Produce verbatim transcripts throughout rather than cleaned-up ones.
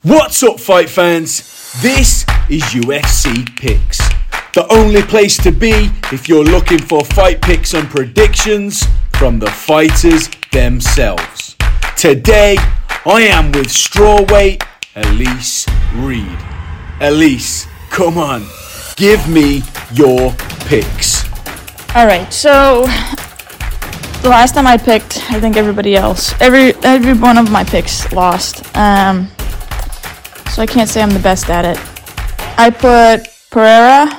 What's up, fight fans? This is U F C Picks, the only place to be if you're looking for fight picks and predictions from the fighters themselves. Today, I am with strawweight Elise Reed. Elise, come on, give me your picks. Alright, so the last time I picked, I think everybody else, every every one of my picks lost. Um, so I can't say I'm the best at it. I put Pereira.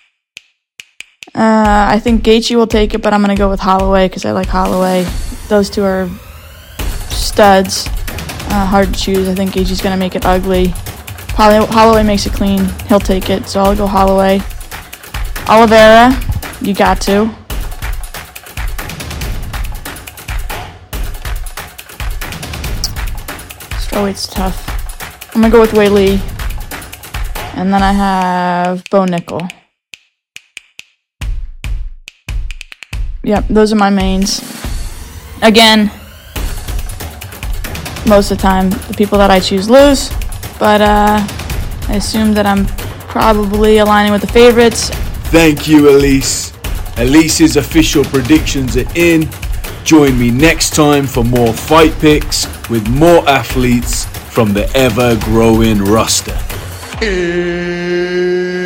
Uh, I think Gaethje will take it, but I'm going to go with Holloway because I like Holloway. Those two are studs. Uh, hard to choose. I think Gaethje's going to make it ugly. Holly- Holloway makes it clean. He'll take it, so I'll go Holloway. Oliveira, you got to. Strawweight's tough. I'm going to go with Weili. And then I have Bo Nickel. Yep, those are my mains. Again, most of the time, the people that I choose lose. But uh, I assume that I'm probably aligning with the favorites. Thank you, Elise. Elise's official predictions are in. Join me next time for more fight picks with more athletes from the ever-growing roster.